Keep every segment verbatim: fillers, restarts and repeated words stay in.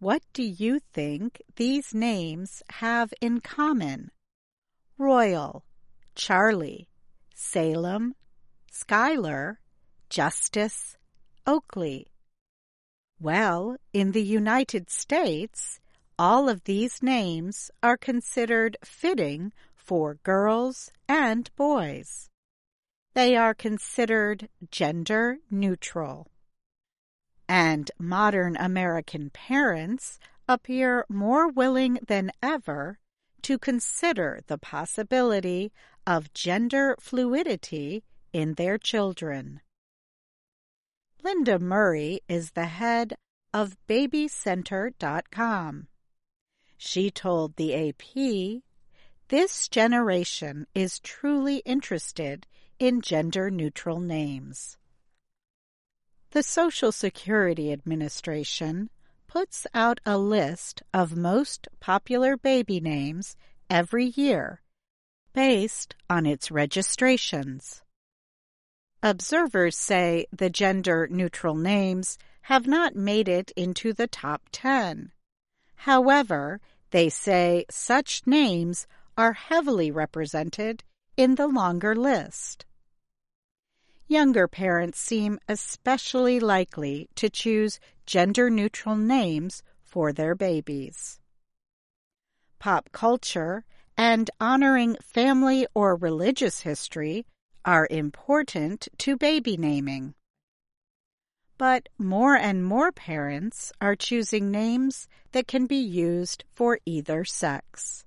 What do you think these names have in common? Royal, Charlie, Salem, Schuyler, Justice, Oakley. Well, in the United States, all of these names are considered fitting for girls and boys. They are considered gender neutral. And modern American parents appear more willing than ever to consider the possibility of gender fluidity in their children. Linda Murray is the head of baby center dot com. She told the A P, "This generation is truly interested in gender-neutral names." The Social Security Administration puts out a list of most popular baby names every year based on its registrations. Observers say the gender-neutral names have not made it into the top ten. However, they say such names are heavily represented in the longer list. Younger parents seem especially likely to choose gender-neutral names for their babies. Pop culture and honoring family or religious history are important to baby naming. But more and more parents are choosing names that can be used for either sex.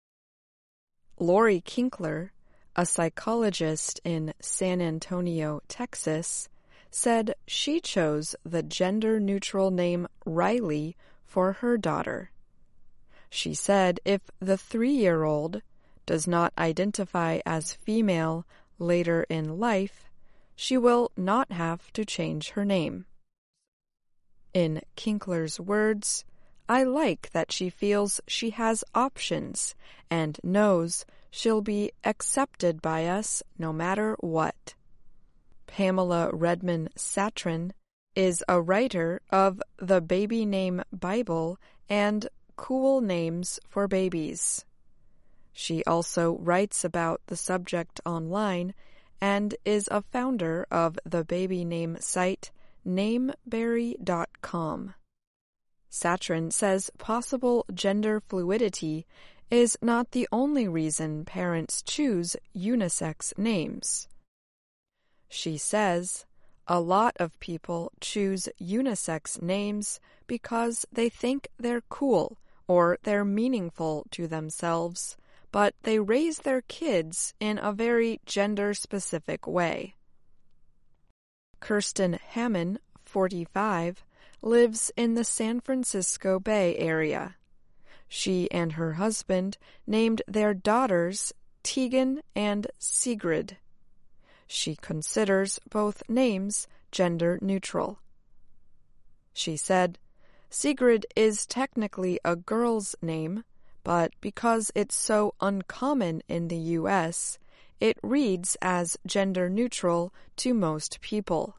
Lori Kinkler, a psychologist in San Antonio, Texas, said she chose the gender-neutral name Riley for her daughter. She said if the three-year-old does not identify as female later in life, she will not have to change her name. In Kinkler's words, "I like that she feels she has options and knows she'll be accepted by us no matter what." Pamela Redmond Satrin is a writer of the Baby Name Bible and Cool Names for Babies. She also writes about the subject online and is a founder of the baby name site nameberry dot com. Satrin says possible gender fluidity is not the only reason parents choose unisex names. She says a lot of people choose unisex names because they think they're cool or they're meaningful to themselves, but they raise their kids in a very gender-specific way. Kirsten Hammond, forty-five, lives in the San Francisco Bay Area. She and her husband named their daughters Tegan and Sigrid. She considers both names gender-neutral. She said, "Sigrid is technically a girl's name, but because it's so uncommon in the U S, it reads as gender-neutral to most people."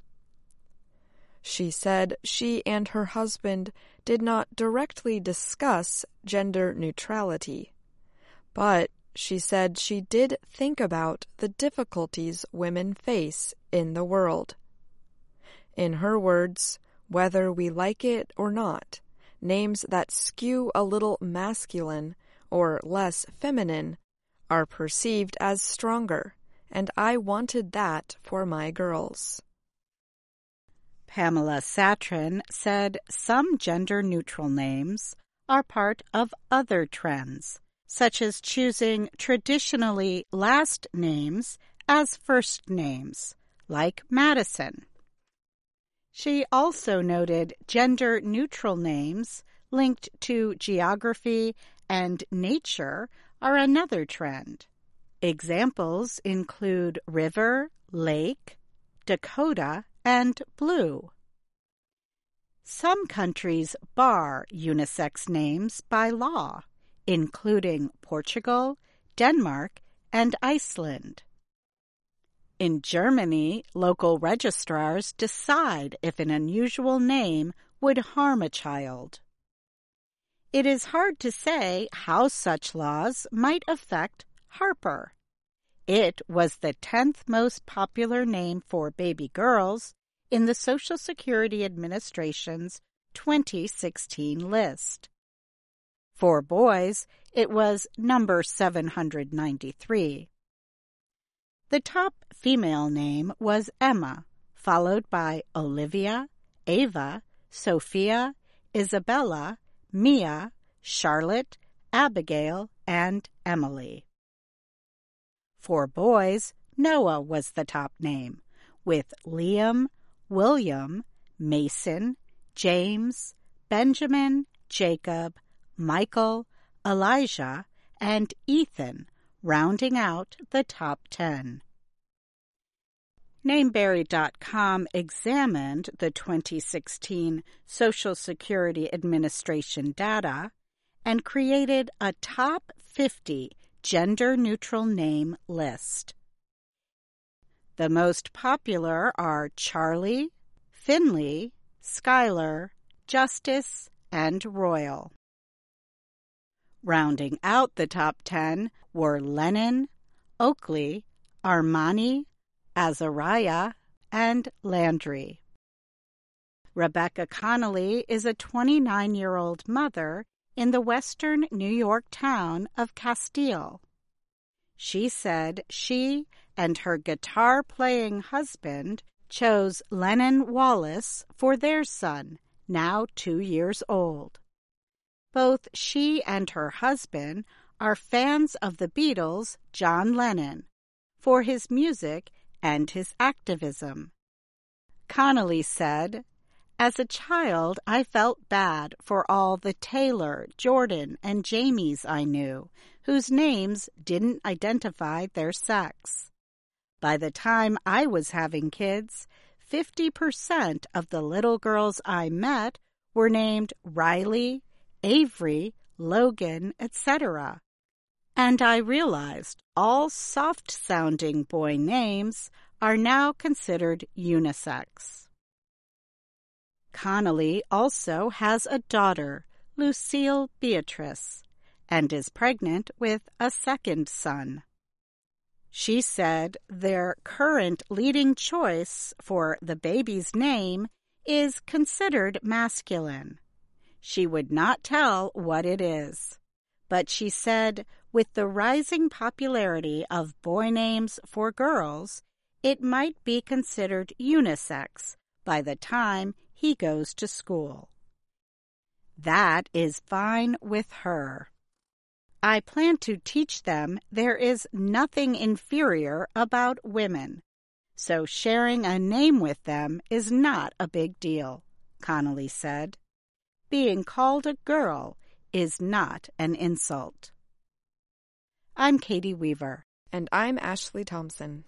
She said she and her husband did not directly discuss gender neutrality, but she said she did think about the difficulties women face in the world. In her words, whether we like it or not, names that skew a little masculine or less feminine are perceived as stronger, and I wanted that for my girls. Pamela Satrin said some gender-neutral names are part of other trends, such as choosing traditionally last names as first names, like Madison. She also noted gender-neutral names linked to geography and nature are another trend. Examples include river, lake, Dakota, and blue. Some countries bar unisex names by law, including Portugal, Denmark, and Iceland. In Germany, local registrars decide if an unusual name would harm a child. It is hard to say how such laws might affect Harper. It was the tenth most popular name for baby girls in the Social Security Administration's twenty sixteen list. For boys, it was number seven hundred ninety-three. The top female name was Emma, followed by Olivia, Ava, Sophia, Isabella, Mia, Charlotte, Abigail, and Emily. For boys, Noah was the top name, with Liam, William, Mason, James, Benjamin, Jacob, Michael, Elijah, and Ethan rounding out the top ten. Nameberry dot com examined the twenty sixteen Social Security Administration data and created a top fifty gender-neutral name list. The most popular are Charlie, Finley, Skylar, Justice, and Royal. Rounding out the top ten were Lennon, Oakley, Armani, Azariah, and Landry. Rebecca Connolly is a twenty-nine-year-old mother in the western New York town of Castile. She said she and her guitar-playing husband chose Lennon Wallace for their son, now two years old. Both she and her husband are fans of the Beatles' John Lennon for his music and his activism. Connolly said, "As a child, I felt bad for all the Taylor, Jordan, and Jamies I knew, whose names didn't identify their sex. By the time I was having kids, fifty percent of the little girls I met were named Riley, Avery, Logan, et cetera. And I realized all soft-sounding boy names are now considered unisex." Connolly also has a daughter, Lucille Beatrice, and is pregnant with a second son. She said their current leading choice for the baby's name is considered masculine. She would not tell what it is, but she said with the rising popularity of boy names for girls, it might be considered unisex by the time he goes to school. That is fine with her. I plan to teach them there is nothing inferior about women, so sharing a name with them is not a big deal, Connolly said. Being called a girl is not an insult. I'm Katie Weaver. And I'm Ashley Thompson.